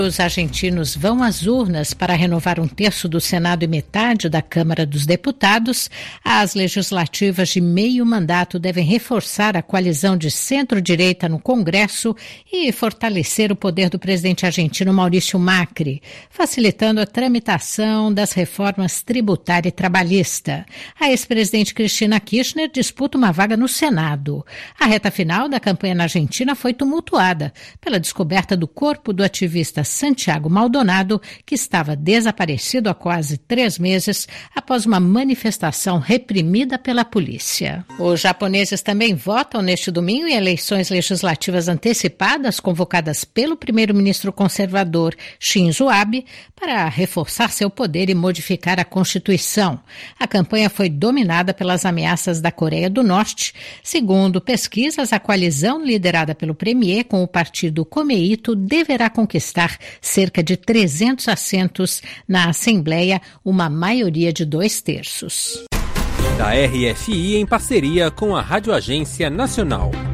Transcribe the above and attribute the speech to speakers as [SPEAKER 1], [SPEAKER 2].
[SPEAKER 1] Os argentinos vão às urnas para renovar 1/3 do Senado e metade da Câmara dos Deputados. As legislativas de meio mandato devem reforçar a coalizão de centro-direita no Congresso e fortalecer o poder do presidente argentino Maurício Macri, facilitando a tramitação das reformas tributária e trabalhista. A ex-presidente Cristina Kirchner disputa uma vaga no Senado. A reta final da campanha na Argentina foi tumultuada pela descoberta do corpo do ativista Santiago Maldonado, que estava desaparecido há quase 3 meses após uma manifestação reprimida pela polícia. Os japoneses também votam neste domingo em eleições legislativas antecipadas convocadas pelo primeiro-ministro conservador Shinzo Abe para reforçar seu poder e modificar a Constituição. A campanha foi dominada pelas ameaças da Coreia do Norte. Segundo pesquisas, a coalizão liderada pelo premier com o partido Komeito deverá conquistar cerca de 300 assentos na Assembleia, uma maioria de 2/3.
[SPEAKER 2] Da RFI em parceria com a Rádio Agência Nacional.